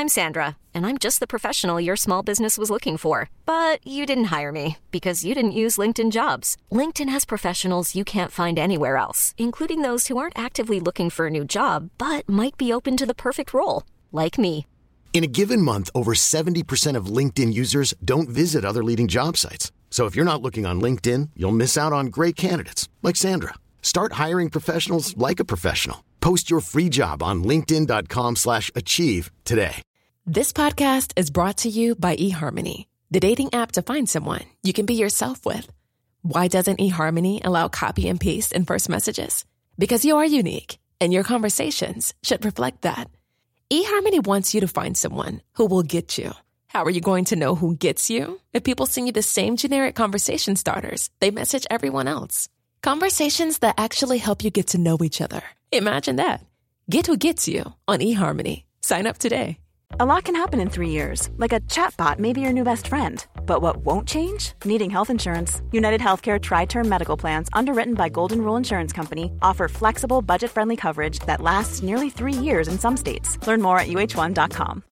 I'm Sandra, and I'm just the professional your small business was looking for. But you didn't hire me because you didn't use LinkedIn Jobs. LinkedIn has professionals you can't find anywhere else, including those who aren't actively looking for a new job, but might be open to the perfect role, like me. In a given month, over 70% of LinkedIn users don't visit other leading job sites. So if you're not looking on LinkedIn, you'll miss out on great candidates like Sandra. Start hiring professionals like a professional. Post your free job on linkedin.com/achieve today. This podcast is brought to you by eHarmony, the dating app to find someone you can be yourself with. Why doesn't eHarmony allow copy and paste in first messages? Because you are unique, and your conversations should reflect that. eHarmony wants you to find someone who will get you. How are you going to know who gets you? If people send you the same generic conversation starters they message everyone else. Conversations that actually help you get to know each other. Imagine that. Get who gets you on eHarmony. Sign up today. A lot can happen in 3 years, like a chatbot may be your new best friend. But what won't change? Needing health insurance. United Healthcare Tri-Term Medical Plans, underwritten by Golden Rule Insurance Company, offer flexible, budget-friendly coverage that lasts nearly 3 years in some states. Learn more at uh1.com.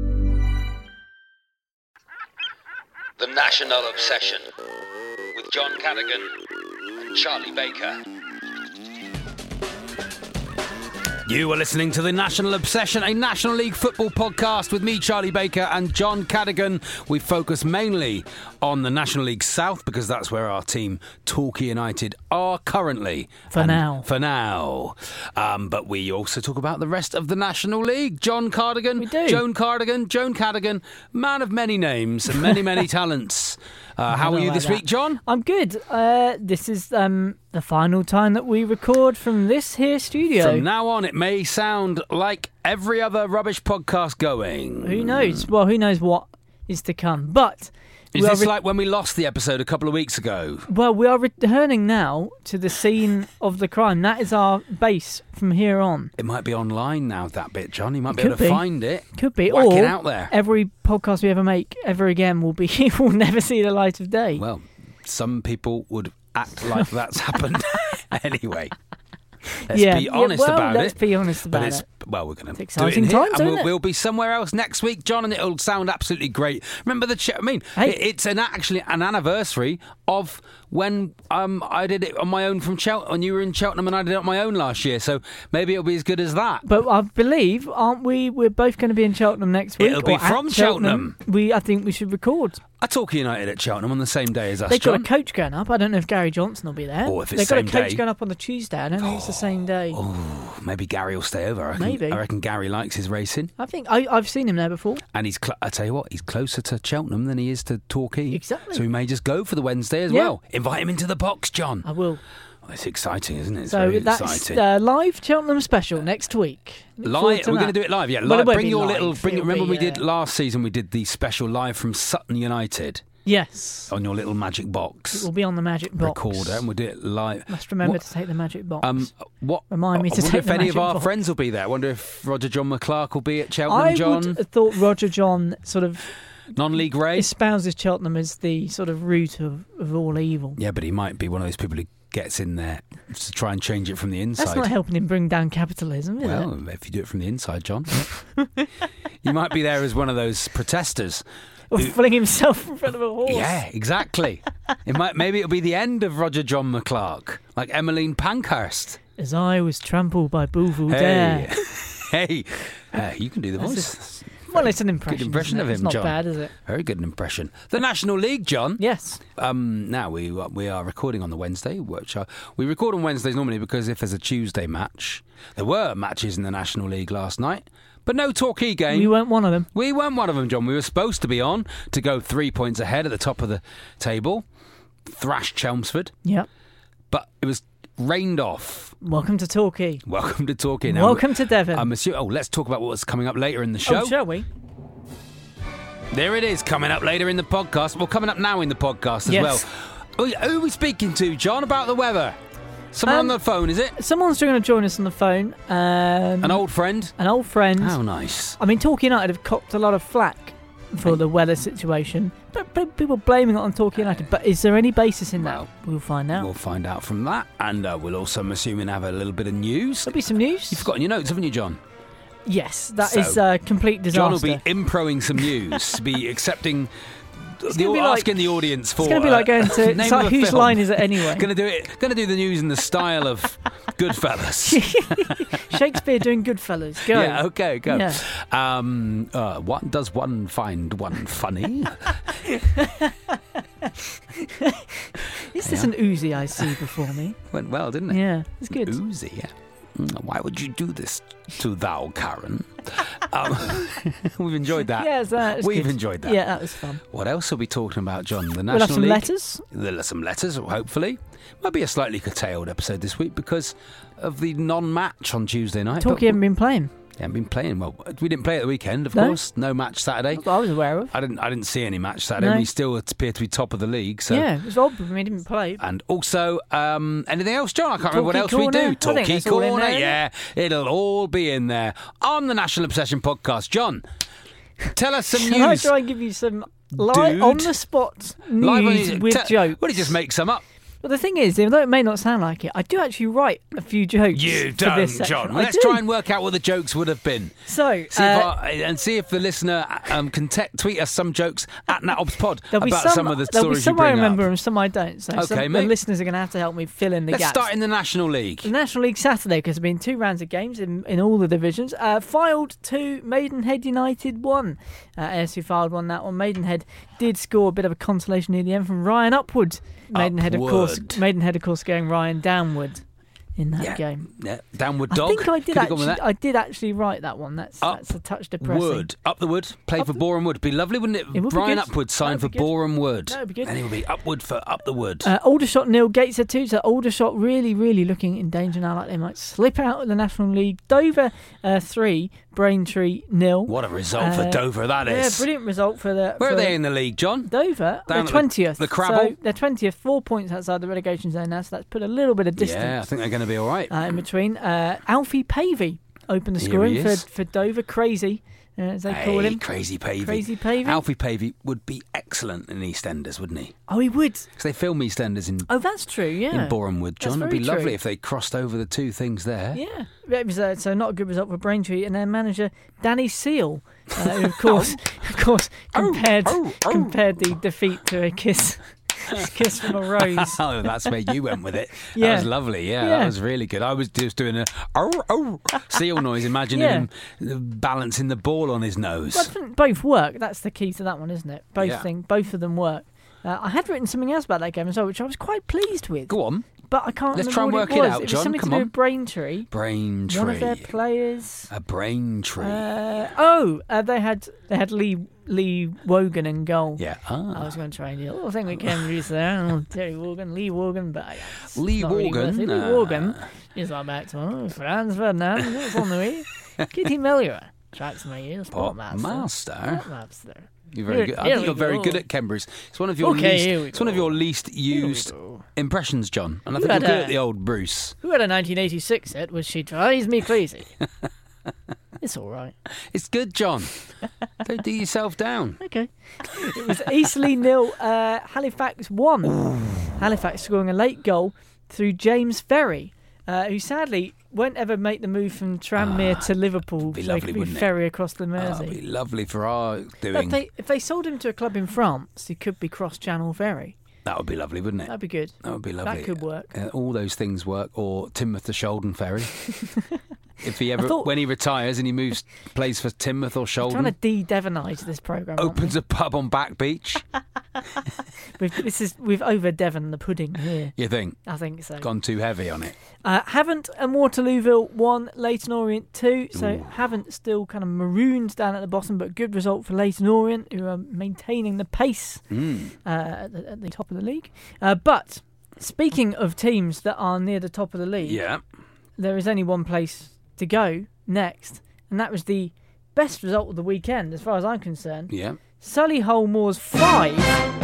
The National Obsession with John Cadogan and Charlie Baker. You are listening to The National Obsession, a National League football podcast with me, Charlie Baker, and John Cadogan. We focus mainly on the National League South because that's where our team, Torquay United, are currently. For now. But we also talk about the rest of the National League. John Cardigan. We do. Joan Cadogan, man of many names and many, many talents. How are you this week, John? I'm good. This is the final time that we record from this here studio. From now on, it may sound like every other rubbish podcast going. Who knows? Well, who knows what is to come. But is this like when we lost the episode a couple of weeks ago? Well, we are returning now to the scene of the crime. That is our base from here on. It might be online now, that bit, John. You might be able to find it. Could be. Whack or it out there. Every podcast we ever make ever again will never see the light of day. Well, some people would act like that's happened anyway. Let's be honest about it. Let's be honest about it. Well, we're going to do it exciting in here, times, and we'll be somewhere else next week, John, and it'll sound absolutely great. Remember it's actually an anniversary of when I did it on my own from Cheltenham, and you were in Cheltenham, and I did it on my own last year. So maybe it'll be as good as that. But I believe, aren't we? We're both going to be in Cheltenham next week. It'll be from Cheltenham. I think we should record. I Torquay United at Cheltenham on the same day as us. They've got John. a coach going up. I don't know if Gary Johnson will be there. Or if it's They've got a coach day. going up on the Tuesday. I don't think it's the same day. Oh, maybe Gary will stay over. Maybe. I reckon Gary likes his racing. I think I've seen him there before. And I tell you what, he's closer to Cheltenham than he is to Torquay. Exactly. So we may just go for the Wednesday as well. Invite him into the box, John. I will. Oh, it's exciting, isn't it? It's so very that's exciting. Live Cheltenham special next week. Live? We're going to do it live, yeah. Well, Bring your little. Remember when we did last season? We did the special live from Sutton United. Yes. On your little magic box. It will be on the magic box. Recorder, and we'll do it live. Must remember to take the magic box. I Remind me to wonder take if the any magic of our box. friends will be there. I wonder if Roger John McClark will be at Cheltenham, I John. would have thought Roger John sort of non-league race espouses Cheltenham as the sort of root of all evil. Yeah, but he might be one of those people who gets in there to try and change it from the inside. That's not helping him bring down capitalism, is it? Well, if you do it from the inside, John. You might be there as one of those protesters. Or fling himself in front of a horse. Yeah, exactly. Maybe it'll be the end of Roger John McClark, like Emmeline Pankhurst. As I was trampled by Bouvou Dare. Hey, you can do the voice. Well, it's an impression. Good impression of him, It's not John. bad, is it? Very good impression. The National League, John. Yes. Now we are recording on the Wednesday. We record on Wednesdays normally because if there's a Tuesday match, there were matches in the National League last night. But no Torquay game. We weren't one of them. We weren't one of them, John. We were supposed to be on to go 3 points ahead at the top of the table. Thrash Chelmsford. Yep. But it was rained off. Welcome to Torquay. Welcome to Torquay. Now, welcome to Devon. Let's talk about what's coming up later in the show. Oh, shall we? There it is, coming up later in the podcast. Well, coming up now in the podcast as well. Who are we speaking to, John, about the weather? Someone on the phone, is it? Someone's going to join us on the phone. An old friend? An old friend. How nice. I mean, Torquay United have copped a lot of flack for the weather situation. But people blaming it on Torquay United. But is there any basis in that? We'll find out. We'll find out from that. And we'll also, I'm assuming, have a little bit of news. There'll be some news. You've forgotten your notes, haven't you, John? Yes, that So, is a complete disaster. John will be improing some news, be accepting, asking the audience for. It's going to be like going to. name It's of like, a whose film. line is it anyway? Going to do the news in the style of Goodfellas. Shakespeare doing Goodfellas. Go. Yeah, okay, go. Yeah. What does one find one funny? Is this an Uzi I see before me? Went well, didn't it? Yeah, it's good. Uzi, yeah. Why would you do this to thou, Karen? We've enjoyed that. Yeah, that's We've good. enjoyed that. Yeah, that was fun. What else are we talking about, John? The We'll National have some League? letters. There'll some letters, hopefully. Might be a slightly curtailed episode this week because of the non-match on Tuesday night. Talkie haven't been playing. Haven't been playing. Well, we didn't play at the weekend, of No. course. No match Saturday. That I was aware of. I didn't see any match Saturday. No. We still appear to be top of the league. So. Yeah, it was odd when we didn't play. And also, anything else, John? I can't remember what else Talkie we do. Corner? I think Talkie it's all in Corner, there, yeah. It'll all be in there on the National Obsession podcast. John, tell us some Shall I news. try and give you some Dude. on-the-spot Live on news the- with jokes? Well, you just make some up. Well, the thing is, although it may not sound like it, I do actually write a few jokes. You for don't, this section. John. I Let's do. try and work out what the jokes would have been. So, See if the listener can tweet us some jokes at NatObsPod there'll be about some of the there'll be stories some you I bring remember up. and some I don't. So Okay, the mate. listeners are going to have to help me fill in the Let's gaps. start in the National League. The National League Saturday, because there have been 2 rounds of games in all the divisions. Fylde 2, Maidenhead United 1. ASU Fylde won that one. Maidenhead did score a bit of a consolation near the end from Ryan Upward. Maidenhead, of course, going Ryan downward in that game. Yeah, downward dog. I think I did Could have gone with actually. that. I did actually write that one. That's a touch depressing. Wood. Up the Wood. Play for Boreham Wood. Be lovely, wouldn't it? It would be Brian good. Upwood signed for That'd be good. Boreham Wood. That would be good. And he will be Upwood for Up the Wood. Aldershot 0, Gateshead 2. So Aldershot really, really looking in danger now, like they might slip out of the National League. Dover 3, Braintree 0. What a result for Dover that Yeah, is. brilliant result for the. Where for are they in the league, John? Dover, Down they're at 20th. the Crabble? So they're 20th, 4 points outside the relegation zone now, so that's put a little bit of distance Yeah, I think they're going to be all right. in between. Alfie Pavey opened the Here scoring he is. for Dover. Crazy, as they call him. Crazy Pavey. Crazy Pavey. Alfie Pavey would be excellent in EastEnders, wouldn't he? Oh, he would. Because they film EastEnders in Oh, that's true, yeah. in Boreham Wood, John. That's It'd be very lovely true. if they crossed over the two things there. Yeah. It was, so not a good result for Braintree, and their manager, Danny Seal, who, of course, compared the defeat to a kiss from a rose. Oh, that's where you went with it. Yeah. That was lovely. Yeah, Yeah. that was really good. I was just doing a seal noise, imagining him balancing the ball on his nose. Well, I think both work. That's the key to that one, isn't it? Both of them work. I had written something else about that game as well, which I was quite pleased with. Go on. But I can't Let's remember try and what work it was. out, It was John. something Come to do on. with Braintree. Braintree. One of their players. A Braintree. They had Lee Wogan in goal. Yeah. I was going to try and do a little thing with Cambridge there. Terry Wogan, Lee Wogan, but it's Lee not really Wogan? worth it. Lee Wogan is like back to Franz Ferdinand. It's on the way. Kitty Melior. Tracks my ears. Master. Master. You're very good. I think you're very good at Cambridge. It's one of your least used impressions, John. And I think you're good at the old Bruce. Who had a 1986 hit was She Drives Me Crazy. It's all right. It's good, John. Don't do yourself down. Okay. It was Eastleigh 0, Halifax 1. Halifax scoring a late goal through James Ferry, who sadly won't ever make the move from Tranmere to Liverpool. Be so lovely, he could wouldn't it? ferry across the It'd Mersey. be lovely for our doing. If they sold him to a club in France, he could be cross-channel ferry. That would be lovely, wouldn't it? That'd be good. That would be lovely. That could work. All those things work. Or Timoth to Sholden ferry. If he ever, when he retires and he plays for Timoth or Sholden, Trying to de-Devonise this programme. opens a pub on Back Beach. We've over Devon the pudding here. You think? I think so. Gone too heavy on it. Havant and Waterlooville 1, Leyton Orient 2. So Havant still kind of marooned down at the bottom, but good result for Leyton Orient, who are maintaining the pace at the top of the league. But speaking of teams that are near the top of the league, there is only one place to go next, and that was the best result of the weekend, as far as I'm concerned. Yeah. Solihull Moors 5,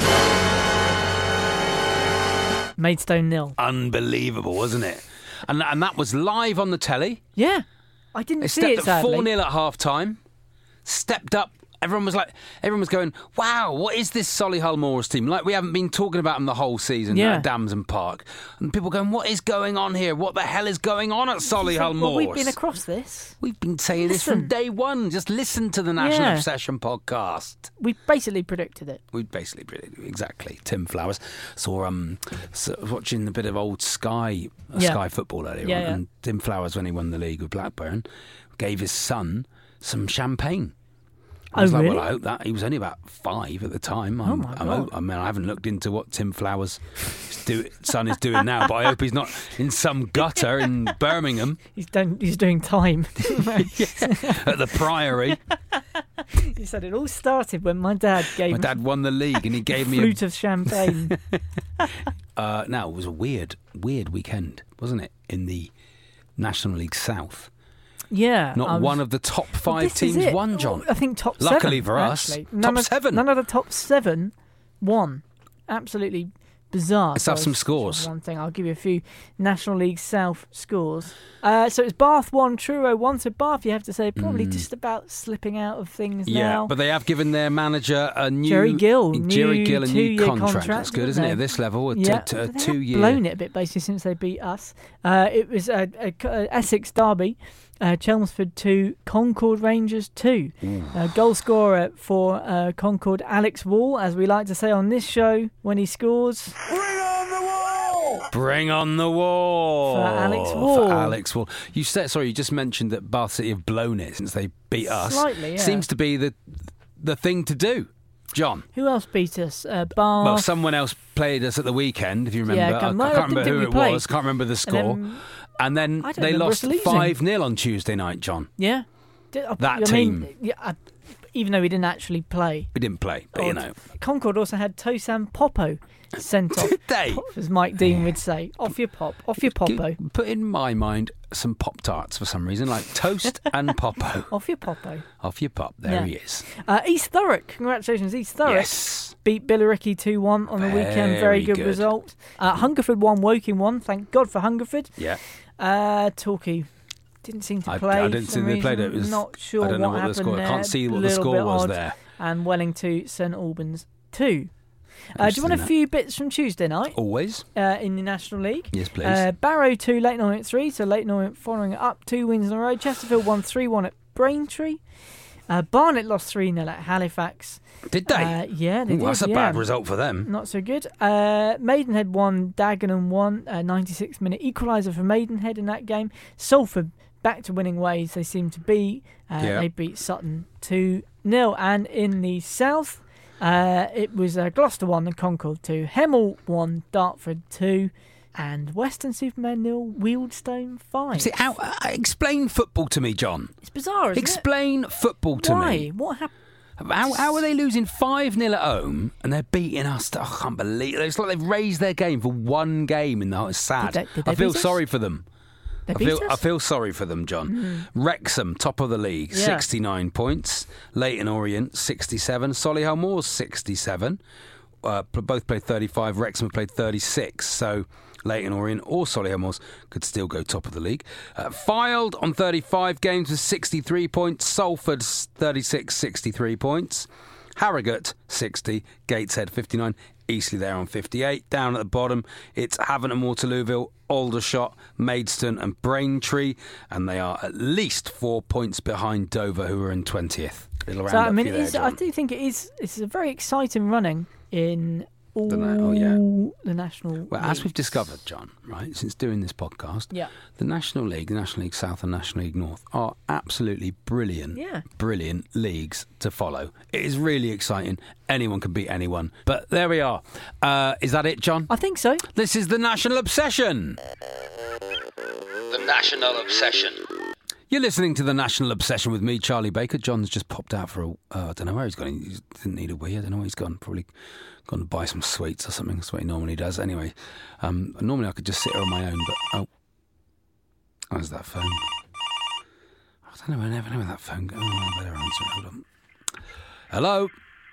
Maidstone 0. Unbelievable, wasn't it? And that was live on the telly. Yeah, I didn't They see stepped it up sadly. 4-0 at half time, stepped up everyone was going, wow, what is this Solihull Moors team? Like, we haven't been talking about them the whole season at Damson Park. And people going, what is going on here? What the hell is going on at Solihull Moors? Well, we've been across this. We've been saying this from day one. Just listen to the National Obsession podcast. We basically predicted it. Exactly. Tim Flowers saw watching a bit of old Sky football earlier on, and Tim Flowers, when he won the league with Blackburn, gave his son some champagne. I was like, really? well, I hope that. He was only about 5 at the time. I haven't looked into what Tim Flowers' son is doing now, but I hope he's not in some gutter in Birmingham. He's doing time. At the Priory. He said it all started when my dad won the league and he gave me a flute of champagne. Now, it was a weird weekend, wasn't it, in the National League South? Yeah. Not one of the top 5 teams won, John. I think top 7. Luckily for us. Top 7. None of the top 7 won. Absolutely bizarre. Let's have some scores. One thing, I'll give you a few National League South scores. So it's Bath 1, Truro 1. So Bath, you have to say, probably just about slipping out of things now. Yeah, but they have given their manager a new... Jerry Gill, a new contract. That's good, isn't it, they? at this level? Yeah, 2 year. Blown it a bit, basically, since they beat us. It was a Essex derby. Chelmsford 2, Concord Rangers 2. Goal scorer for Concord, Alex Wall, as we like to say on this show when he scores. Bring on the wall! For Alex Wall. You just mentioned that Bath City have blown it since they beat us. Slightly, yeah. Seems to be the thing to do. John. Who else beat us? Bath. Well, someone else played us at the weekend, if you remember. Yeah, I can't remember who it was. Can't remember the score. And then they lost 5-0 on Tuesday night, John. Yeah. That team. Even though we didn't actually play. We didn't play, but you know. Concord also had Tosan Popo sent off. Did they? As Mike Dean would say. Off your Popo. Put in my mind some Pop-Tarts for some reason, like toast and Popo. Off your Popo. Off your Pop. There he is. East Thurrock. Congratulations, East Thurrock. Yes. Beat Billericay 2-1 on the weekend. Very good result. Hungerford 1, Woking 1. Thank God for Hungerford. Yeah. Torquay didn't seem to play. I didn't think they played it. Not sure I don't know what the score. happened I can't see what the score was there. And Welling 2, St Albans 2. Do you want a few bits from Tuesday night? Always. In the National League? Yes, please. Barrow 2, Leyton Orient 3. So Leyton Orient following it up. 2 wins in a row. Chesterfield won 3-1 at Braintree. Barnet lost 3-0 at Halifax. Did they? Yeah, they did. That's a bad result for them. Not so good. Maidenhead won, Dagenham won. 96-minute equaliser for Maidenhead in that game. Salford back to winning ways. They seem to be. They beat Sutton 2-0. And in the south, it was Gloucester 1 and Concord 2. Hemel 1, Dartford 2. And Western-super-Mare 0, Wealdstone 5. See, explain football to me, John. It's bizarre, isn't it? Explain football to me. Why? What happened? How are they losing 5-0 at home and they're beating us? I can't believe it. It's like they've raised their game for one game in the It's sad. Did they I feel beat us? sorry for them. I feel sorry for them, John. Mm. Wrexham, top of the league, 69 points. Leyton Orient, 67. Solihull Moors, 67. Both played 35. Wrexham played 36. So Leyton Orient or Solihull Moors could still go top of the league. Fylde on 35 games with 63 points. Salford's 36, 63 points. Harrogate, 60. Gateshead, 59. Eastleigh there on 58. Down at the bottom, it's Havant and Waterlooville, Aldershot, Maidstone and Braintree. And they are at least 4 points behind Dover, who are in 20th. It'll round up you there, I do think it's a very exciting running in all the National Well, Leagues. as we've discovered, John, right, since doing this podcast, the National League, the National League South and National League North are absolutely brilliant leagues to follow. It is really exciting. Anyone can beat anyone. But there we are. Is that it, John? I think so. This is the National Obsession. The National Obsession. You're listening to the National Obsession with me, Charlie Baker. John's just popped out for I don't know where he's gone. He didn't need a wee. I don't know where he's gone. Probably gone to buy some sweets or something. That's what he normally does. Anyway, normally I could just sit here on my own, but where's that phone? I don't know. I never know where that phone goes. I better answer it. Hold on. Hello?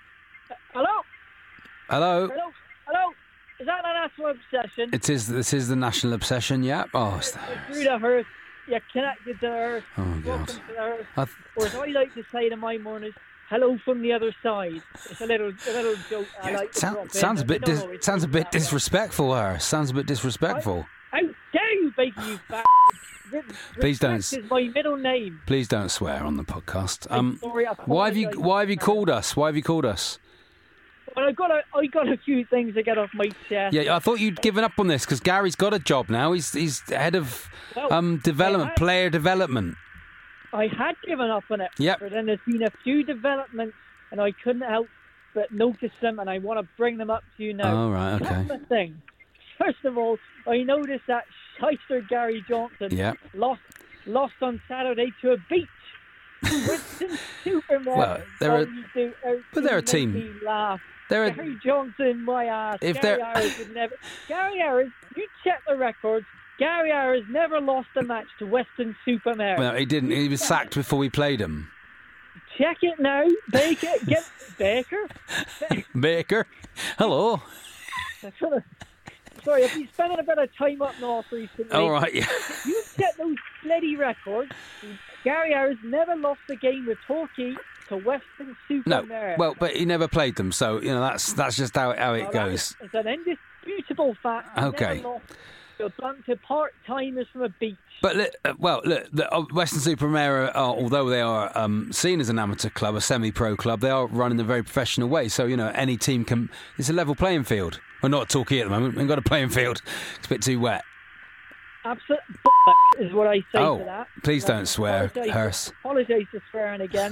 Is that the National Obsession? It is. This is the National Obsession. Yeah. Oh, it's Through the Earth. You're connected to the Earth. Oh, God. Welcome to the Earth. Or as I like to say to my mornings, hello from the other side. It's a little joke. I like to drop in, sounds a but bit they don't always sounds a do bit that. disrespectful, Harris. Sounds a bit disrespectful. How dare you, Baker, you bastard! Please don't. Respect is my middle name. Please don't swear on the podcast. Sorry, I Why have you apologise. called us? Why have you called us? Well, I got a few things to get off my chest. Yeah, I thought you'd given up on this because Gary's got a job now. He's head of development, player development. I had given up on it. Yep. But then there's been a few developments, and I couldn't help but notice them, and I want to bring them up to you now. Oh, right, okay. Couple of things. First of all, I noticed that shyster Gary Johnson lost on Saturday to a beach. Western Superman. Well, they're a team. Me laugh. They're Gary Johnson, my ass. If Gary they're- Ayres would never. Gary Ayres, you check the records. Gary Ayres never lost a match to Western Superman. Well, he didn't. He was sacked before we played him. Check it now, Baker. Baker. Baker, hello. Sorry, I've been spending a bit of time up north recently. All right, yeah. You check those bloody records. Gary Ayres never lost a game with Torquay to Western No, Superman. well, but he never played them, so that's just how it goes. It's an indisputable fact. He Okay. never lost to a bunch of part-timers from a beach. But look, Western Supermare, although they are seen as an amateur club, a semi-pro club, they are run in a very professional way. So any team can. It's a level playing field. We're not talking at the moment. We've got a playing field. It's a bit too wet. Absolute bollocks is what I say to that. Please don't swear, Hurst. Apologise for swearing again.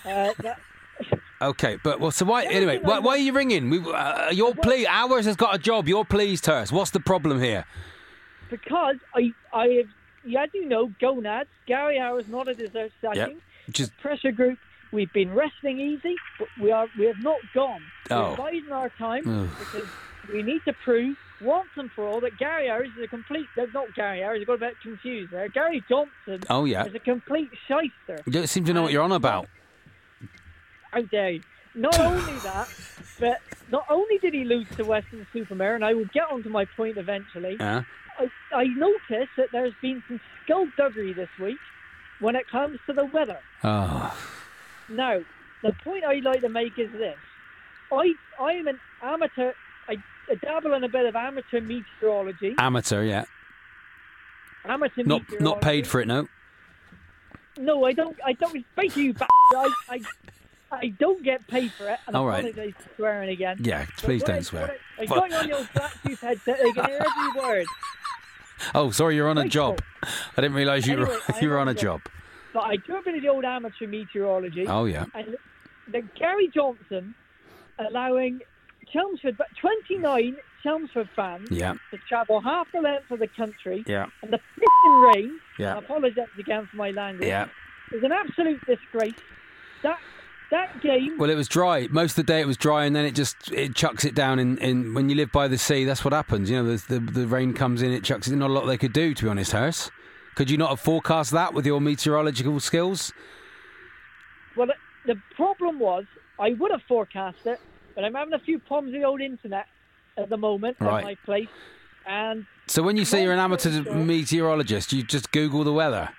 Okay, but so why? Anyway, why are you ringing? Ours has got a job. You're pleased, Hurst. What's the problem here? Because I have, as you know, gonads. Gary Ayres not a deserved sacking. Just Pressure group. We've been resting easy, but we have not gone. Oh. We're biding our time because we need to prove once and for all that Gary Ayres is a complete. Not Gary Ayres. I got a bit confused there. Gary Johnson. Oh, yeah. Is a complete shyster. you don't seem to know what you're on about. How dare you? Not only that, but not only did he lose to Western Supermare, and I will get onto my point eventually. Yeah. I noticed that there's been some skullduggery this week when it comes to the weather. Oh. Now, the point I'd like to make is this. I'm an amateur. I dabble in a bit of amateur meteorology. Amateur, yeah. Amateur Not meteorology. paid for it, no. No, I don't. Thank you, bastard. I don't get paid for it. And All I right. apologise for swearing again. Yeah, please don't swear. I got you on your Bluetooth headset. I can hear every word. Oh, sorry, you're on a Right, job. I didn't realise you Anyway, you were on a job. But I do a bit of the old amateur meteorology. Oh, yeah. And the Gary Johnson allowing Chelmsford, but 29 Chelmsford fans Yeah. to travel half the length of the country. Yeah. And the pissing rain, Yeah. I apologise again for my language, Yeah. is an absolute disgrace. That game... Well, it was dry. Most of the day it was dry, and then it chucks it down in when you live by the sea, that's what happens. The rain comes in, it chucks it in. Not a lot they could do, to be honest, Harris. Could you not have forecast that with your meteorological skills? Well, the problem was, I would have forecast it, but I'm having a few problems with the old internet at the moment Right. at my place. And So when you say you're an amateur meteorologist, you just Google the weather.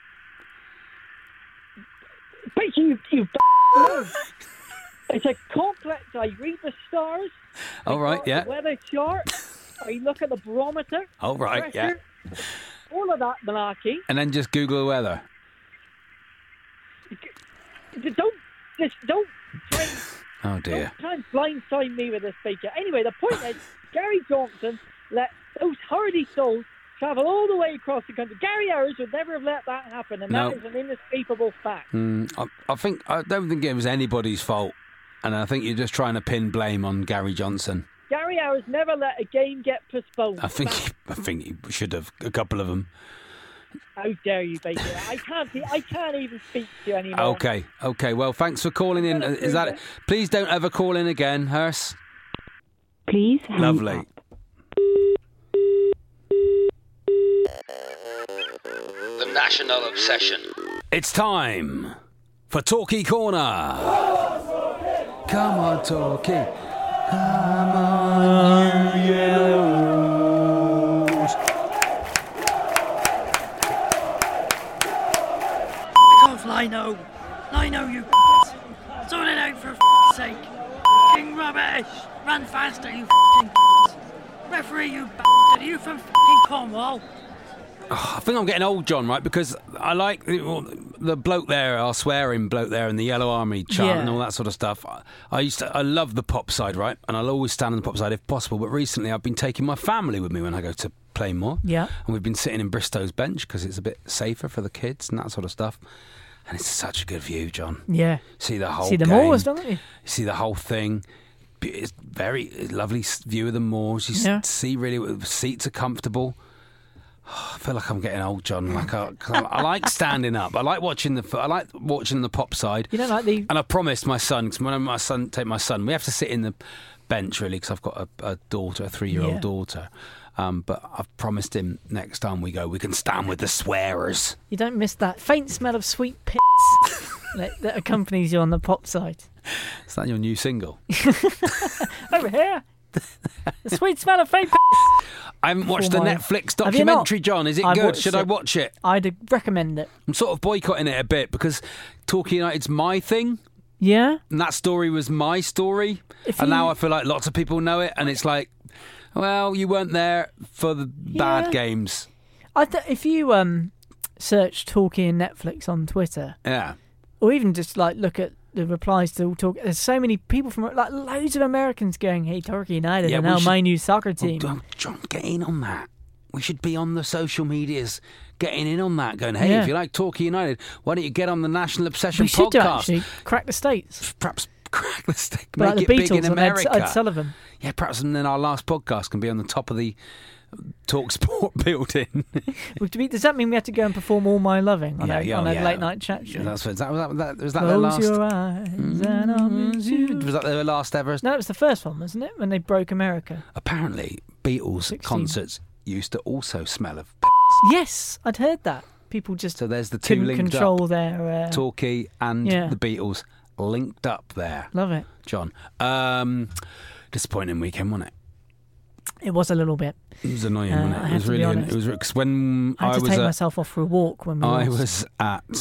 but you it's a complex. I read the stars. Oh, right, yeah. The weather chart. I look at the barometer. Oh, right, yeah. pressure, all of that malarkey. And then just Google the weather. Don't try, Oh, dear. don't try and blindside me with this faker. Anyway, the point is, Gary Johnson let those hardy souls travel all the way across the country. Gary Ayres would never have let that happen, and No. that is an inescapable fact. I don't think it was anybody's fault, and I think you're just trying to pin blame on Gary Johnson. Gary Ayres never let a game get postponed. I think he should have, a couple of them. How dare you, Baker? I can't even speak to you anymore. Okay. Well, thanks for calling in. Is that it? Please don't ever call in again, Hurst. Please hang Lovely. up. The National Obsession. It's time for Talkie Corner. Come on, Talkie. Come on, you yellows. Lino, you Sort it out for f***'s sake. F***ing rubbish. Run faster, you f***ing referee, you bastard. Are you from f***ing Cornwall? Oh, I think I'm getting old, John, right? Because I like the bloke there, our swearing bloke there, and the Yellow Army chant and all that sort of stuff. I love the pop side, right? And I'll always stand on the pop side if possible. But recently I've been taking my family with me when I go to Plainmoor. Yeah. And we've been sitting in Bristow's bench because it's a bit safer for the kids and that sort of stuff. And it's such a good view, John. Yeah. See the whole See the game. moors, don't you? See the whole thing. It's very lovely view of the moors. You see really, seats are comfortable. Oh, I feel like I'm getting old, John. Like I like standing up. I like watching the pop side. You don't like the... And I promised my son, because when my son, we have to sit in the bench really, because I've got a daughter, a 3-year-old daughter. But I've promised him next time we go, we can stand with the swearers. You don't miss that faint smell of sweet pits that accompanies you on the pop side. Is that your new single? Over here. The sweet smell of faint pits. I haven't watched the Netflix documentary, John. Is it good? Should I watch it? I'd recommend it. I'm sort of boycotting it a bit because Torquay United's my thing. Yeah. And that story was my story. And now I feel like lots of people know it. And it's like, well, you weren't there for the bad games. If you search Torquay and Netflix on Twitter, or even just like look at the replies to Talk, there's so many people from like loads of Americans going, "Hey, Torquay United are now my new soccer team." Oh, John, get in on that. We should be on the social medias, getting in on that, going, "Hey, if you like Torquay United, why don't you get on the National Obsession podcast?" We should do, actually crack the states. Perhaps crack the states. Make like it the big in America. Ed Sullivan. Yeah, perhaps, and then our last podcast can be on the top of the Talk Sport building. Does that mean we have to go and perform All My Loving on a late night chat show? Was that Close their last? Your eyes and I'll miss you. Was that their last ever? No, it was the first one, wasn't it? When they broke America. Apparently, Beatles concerts used to also smell of. Yes, I'd heard that. People just there's the two couldn't linked control up. Their Torquay and the Beatles linked up there. Love it, John. Disappointing weekend, wasn't it? It was a little bit. It was annoying, wasn't it? It was really. It was cause when I had to take myself off for a walk when I was at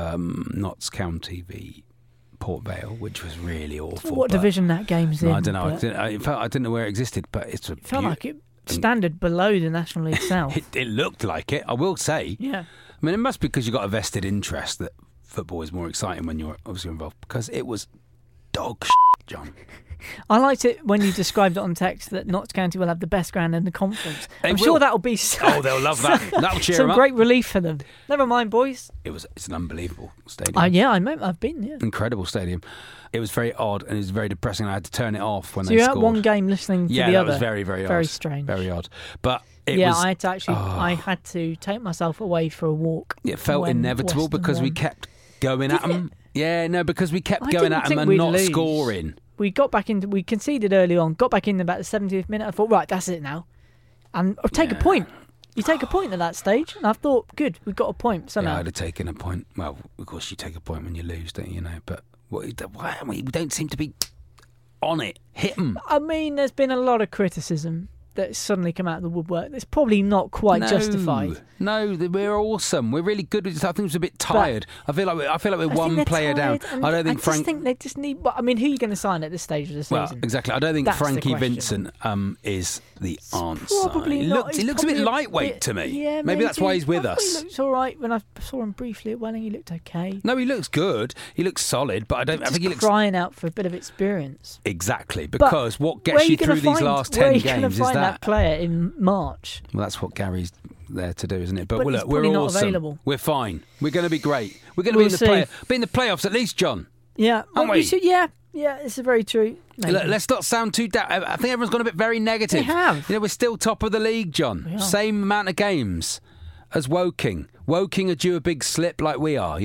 Notts County v Port Vale, which was really awful. What division that game's in? I don't know. I didn't know where it existed, but it felt like it standard below the National League South. It looked like it, I will say. Yeah. I mean, it must be because you've got a vested interest that football is more exciting when you're obviously involved, because it was dog shit, John. I liked it when you described it on text that Notts County will have the best ground in the conference. I'm sure that'll be they'll love that. That'll cheer them some up. Great relief for them. Never mind, boys. It's an unbelievable stadium. I've been. Yeah, incredible stadium. It was very odd and it was very depressing. I had to turn it off when they scored. scored. So you're at one game listening to the other. Yeah, that was very, very odd. Very strange. Very odd. But I had to actually. I had to take myself away for a walk. It felt inevitable because we kept going at them. Yeah, no, because we kept going at them and not scoring. We got back into. We conceded early on. Got back in about the 70th minute. I thought, right, that's it now, and take a point. You take a point at that stage, and I thought, good, we've got a point somehow. Yeah, I'd have taken a point. Well, of course, you take a point when you lose, don't you? But why we don't seem to be on it. Hit them. I mean, there's been a lot of criticism that's suddenly come out of the woodwork. It's probably not quite justified. No, we're awesome. We're really good. I think it's a bit tired. I feel like we're one player down. I don't think Frank. I think they just need. I mean, who are you going to sign at this stage of the season? Well, exactly. I don't think Frankie Vincent is the answer. Probably not. He looks a bit lightweight to me. Yeah, maybe that's why he's with us. He looks all right. When I saw him briefly at Welling, he looked okay. No, he looks good. He looks solid, but I think he looks crying out for a bit of experience. Exactly, because what gets you through these last 10 games is that player in March. Well, that's what Gary's there to do, isn't it? But look, we're awesome. Available. We're fine. We're going to be great. We're going to be in the playoffs at least, John. Yeah, aren't we? Yeah, this is very true. Look, let's not sound too down. I think everyone's gone a bit very negative. They have. We're still top of the league, John. Same amount of games as Woking. Woking are due a big slip like we are.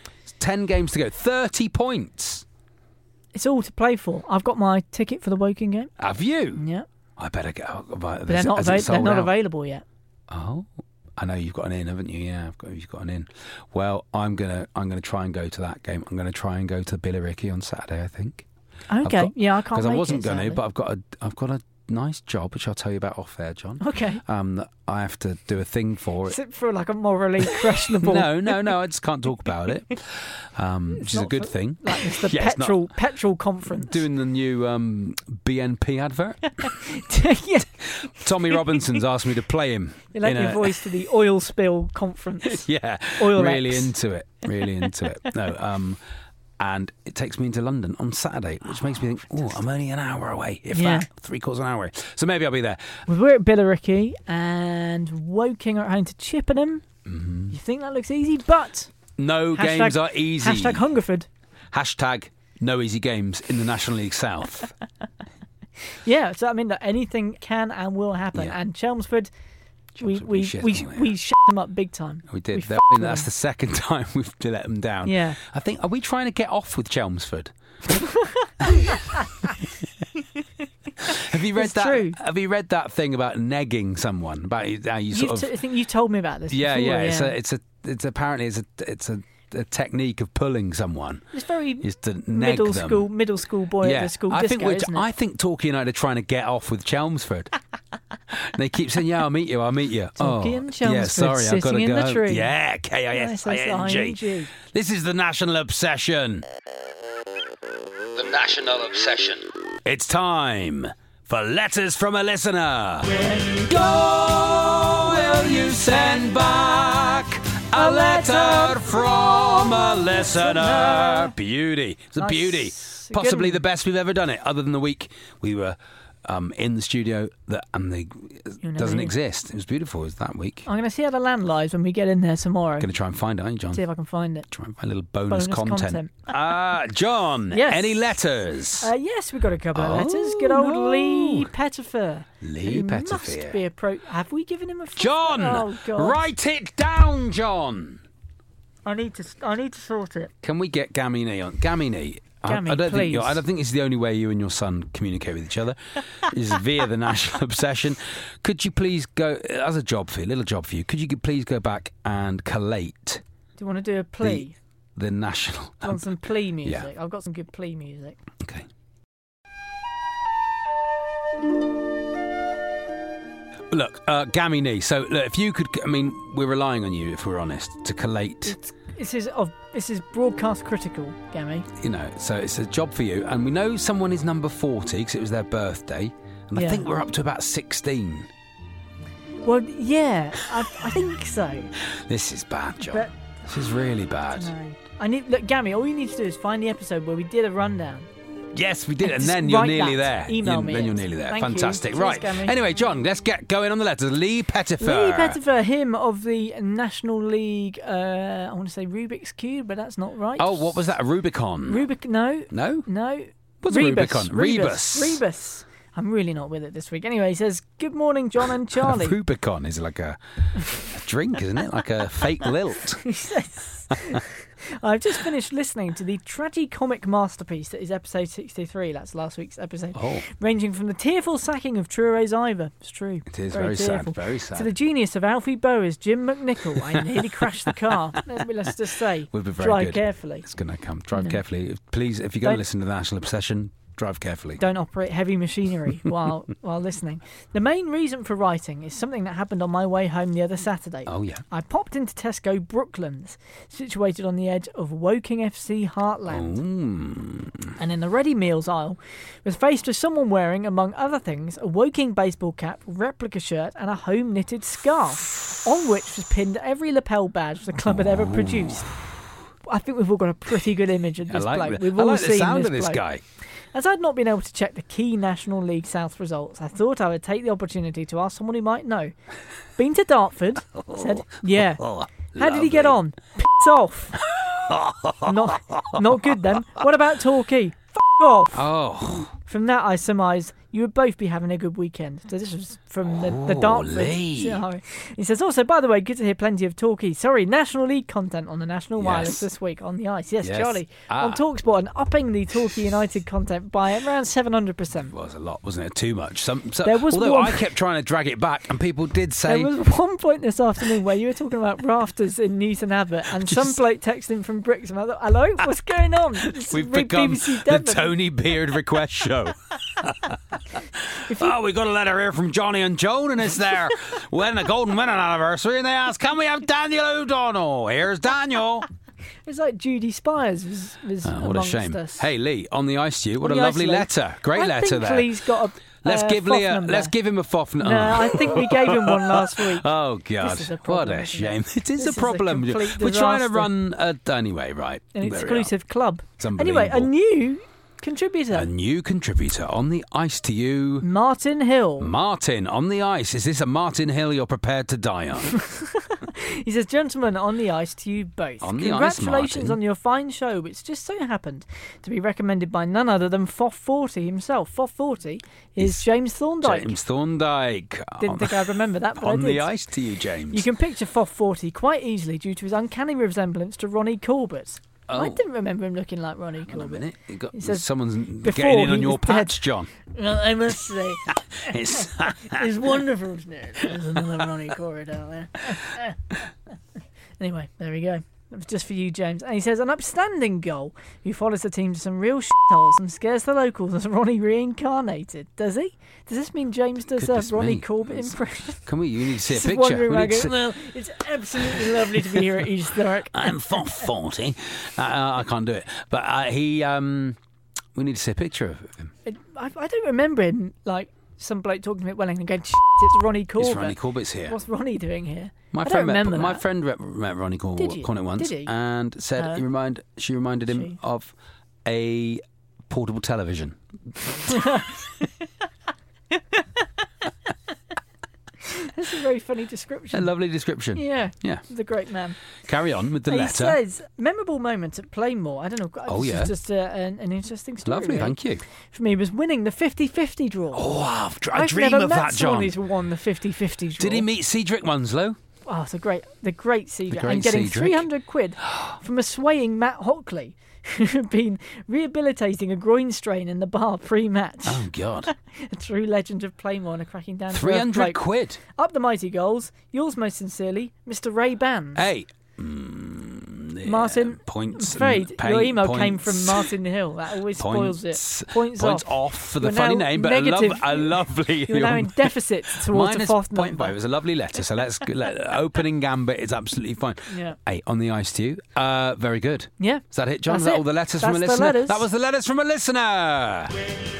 10 games to go, 30 points. It's all to play for. I've got my ticket for the Woking game. Have you? Yeah. I better get. But they're not available yet. Oh, I know you've got an in, haven't you? Yeah, you've got an in. Well, I'm gonna try and go to that game. I'm gonna try and go to Billericay on Saturday, I think. Okay, I can't. Because I wasn't going to, but I've got a nice job, which I'll tell you about off air, John. Okay. That I have to do a thing for. Is it for like a morally questionable? No, I just can't talk about it. Which is a good thing. Like it's the petrol conference. Doing the new BNP advert. Yeah. Tommy Robinson's asked me to play him. You lent your voice to the oil spill conference. Yeah, Oil really X. into it. Really into it. No, and it takes me into London on Saturday, which makes me think, I'm only an hour away, if that, 3/4 of an hour away. So maybe I'll be there. Well, we're at Billericay and Woking are at home to Chippenham. Mm-hmm. You think that looks easy, but... No games are easy. Hashtag Hungerford. Hashtag no easy games in the National League South. Yeah, so I mean, anything can and will happen. Yeah. And Chelmsford... We shut them up big time. We did. That's the second time we've let them down. Yeah. I think, are we trying to get off with Chelmsford? Have you read that? True. Have you read that thing about negging someone? About how you sort of. I think you told me about this. Yeah, before, yeah. It's apparently a technique of pulling someone. It's very to neg them. middle school boy at the school disco, isn't it? I think Torquay United are trying to get off with Chelmsford. They keep saying, "Yeah, I'll meet you. Torquay and Chelmsford, yeah, sorry, I've got to sitting in go. the tree. Yeah, KISING. This is the National Obsession. The National Obsession. It's time for Letters from a Listener. When you go, will you send back a letter from a listener? Beauty. It's a beauty. Possibly the best we've ever done it, other than the week we were in the studio that doesn't exist. It was beautiful. It was that week. I'm going to see how the land lies when we get in there tomorrow. I'm going to try and find it, aren't you, John? See if I can find it. Try and find a little bonus content. John, yes. Any letters? Yes, we've got a couple of letters. Good old Lee Pettifer. Lee Pettifer. Must be have we given him a... John, oh, God. Write it down, John. I need to sort it. Can we get Gammy on? Gammy, I don't think it's the only way you and your son communicate with each other is via the National Obsession. Could you please go, as a little job for you, could you please go back and collate? Do you want to do a plea? The National... Do you want some plea music? Yeah. I've got some good plea music. Okay. Look, Gammy Nee, so look, if you could... I mean, we're relying on you, if we're honest, to collate... This is broadcast critical, Gammy. You know, so it's a job for you. And we know someone is number 40 because it was their birthday. And I think we're up to about 16. Well, yeah, I think so. This is bad, John. This is really bad. Look, Gammy, all you need to do is find the episode where we did a rundown. Yes, we did, and then you're nearly there. Email me. Then you're nearly there. Thank Fantastic. you. Right. Cheers, anyway, John, let's get going on the letters. Lee Pettifer. Lee Pettifer, him of the National League, I want to say Rubik's Cube, but that's not right. Oh, what was that? A Rubicon? No. What's a Rubicon? Rebus. I'm really not with it this week. Anyway, he says, "Good morning, John and Charlie." A Rubicon is like a drink, isn't it? Like a fake lilt. He says, "I've just finished listening to the tragicomic masterpiece that is episode 63. That's last week's episode. Ranging from the tearful sacking of Truro's Ivor. It's true. It is very sad. Very sad. To the genius of Alfie Bower's Jim McNichol. I nearly crashed the car. Let's just say, we'll be very drive good. Carefully. It's going to come. Drive carefully. Please, if you're going to listen to the National Obsession, drive carefully. Don't operate heavy machinery while listening. The main reason for writing is something that happened on my way home the other Saturday. Oh, yeah. I popped into Tesco Brooklands, situated on the edge of Woking FC Heartland. And in the ready meals aisle, was faced with someone wearing, among other things, a Woking baseball cap, replica shirt and a home-knitted scarf, on which was pinned every lapel badge the club had ever produced. I think we've all got a pretty good image of this bloke. We've all seen the sound of this this bloke. guy. As I'd not been able to check the key National League South results, I thought I would take the opportunity to ask someone who might know. Been to Dartford? Said, yeah. How did he get on? Piss off. Not good then. What about Torquay? F*** off. Oh. From that I surmised you would both be having a good weekend. So this was from the Dartford. Lee. He says, also, by the way, good to hear plenty of Torquay. Sorry, National League content on the National Wireless this week on the ice. Yes. Charlie. On TalkSport and upping the Torquay United content by around 700%. Well, it was a lot, wasn't it? Too much. There was although I kept trying to drag it back and people did say... There was one point this afternoon where you were talking about rafters in Newton Abbott and some bloke texting from Brixham. I thought, hello, what's going on? We've become the Tony Beard request show. We got a letter here from Johnny and Joan, and it's their a golden wedding anniversary, and they ask, can we have Daniel O'Donnell? Here's Daniel. It's like Judy Spires was what a shame. us. Hey, Lee, on the ice to you. What a lovely letter. Great letter there. Lee's got a let's give him a FOF number. No, I think we gave him one last week. Oh, God. What a shame. It is a problem. We're trying to run anyway, right. An exclusive club. It's unbelievable. Anyway, a new contributor. A new contributor on the ice to you. Martin Hill. Martin, on the ice. Is this a Martin Hill you're prepared to die on? He says, gentlemen, on the ice to you both. On the ice, Congratulations on your fine show, which just so happened to be recommended by none other than FOF40 himself. FOF40 is James Thorndike. James Thorndike. Didn't think I'd remember that, but on I did. The ice to you, James. You can picture FOF40 quite easily due to his uncanny resemblance to Ronnie Corbett. Oh. I didn't remember him looking like Ronnie Corbett. Wait a minute. He says, someone's getting in on your patch, John. Well, I must say, it's wonderful to know there's another Ronnie Corbett out there. Anyway, there we go. That was just for you, James. And he says, an upstanding goal who follows the team to some real shitholes and scares the locals as Ronnie reincarnated. Does he? Does this mean James does a Ronnie Corbett impression? Can we? You need to see a picture. Well, it's absolutely lovely to be here at East Thurrock. I'm FOF40. I can't do it. But we need to see a picture of him. I don't remember him, like, some bloke talking to me at Welling and going, it's Ronnie Corbett. It's Ronnie Corbett's here. What's Ronnie doing here? My friend met Ronnie Corbett once and said she reminded him of a portable television. That's a very funny description. A lovely description. Yeah. The great man. Carry on with the letter. He says, memorable moment at Plainmoor. I don't know. This is just an interesting story. Lovely, really. thank you. For me, was winning the 50-50 draw. Oh, I dream of that, John. I've never met someone who's won the 50-50 draw. Did he meet Cedric Munslow? Oh, it's the great Cedric. And getting £300 from a swaying Matt Hockley, who had been rehabilitating a groin strain in the bar pre-match. Oh, God. A true legend of Plainmoor and a cracking down. £300? Up the mighty goals. Yours most sincerely, Mr. Ray Bands. Hey. Martin, points. I'm afraid your email came from Martin Hill. That always spoils it. Points off for the funny name, but a lovely. You're now in deficit towards a FOF number. It was a lovely letter, so let's opening gambit is absolutely fine. Yeah. Hey, on the ice to you. Very good. Yeah. Is that it, John? That's Is that it. all the letters That's from a the listener? letters. That was the letters from a listener.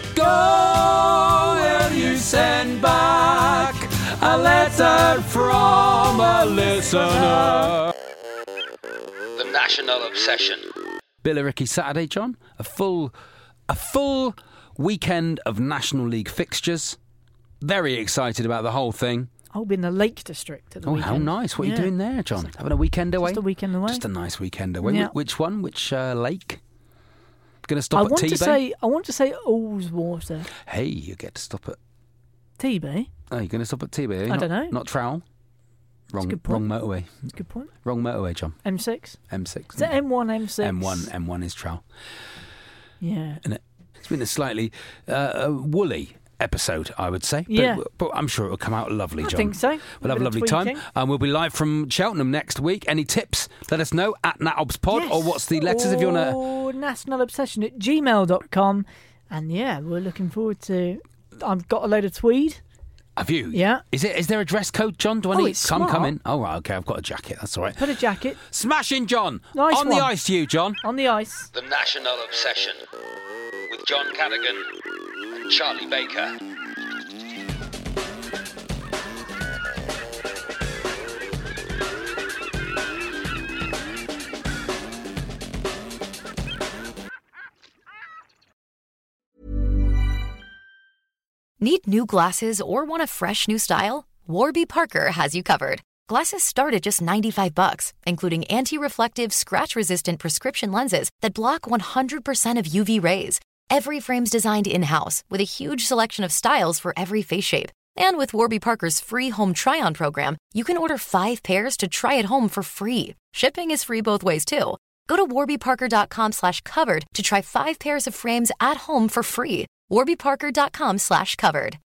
Go will you send back a letter from a listener. The National Obsession. Billericay Saturday, John. A full weekend of National League fixtures. Very excited about the whole thing. I'll be in the Lake District at the weekend. Oh, how nice. What are you doing there, John? Having a weekend away? Just a weekend away. Just a nice weekend away. Yeah. Which one? Which lake? Going to stop at T-Bay? I want to say Ullswater. Hey, you get to stop at... T-Bay? Oh, you're going to stop at T-Bay? I don't know. Not Trowell? Wrong motorway. That's a good point. Wrong motorway, John. M6? M6. Is it M1, M6? M1 is Trowell. Yeah. And it's been a slightly woolly episode, I would say. Yeah. But I'm sure it will come out lovely, John. I think so. We'll have a lovely time. We'll be live from Cheltenham next week. Any tips? Let us know at NatObsPod. Yes. Or what's the letters if you want to... Or nationalobsession@gmail.com. And yeah, we're looking forward to... I've got a load of tweed. Have you? Yeah. Is there a dress code, John? Do I need... It's come smart. in. Oh, right, okay, I've got a jacket. That's all right. Put a jacket. Smashing, John. Nice On one. the ice to you, John. On the ice. The National Obsession. With John Cadogan and Charlie Baker. Need new glasses or want a fresh new style? Warby Parker has you covered. Glasses start at just $95, including anti-reflective, scratch-resistant prescription lenses that block 100% of UV rays. Every frame's designed in-house with a huge selection of styles for every face shape. And with Warby Parker's free home try-on program, you can order 5 pairs to try at home for free. Shipping is free both ways, too. Go to warbyparker.com/covered to try 5 pairs of frames at home for free. warbyparker.com/covered.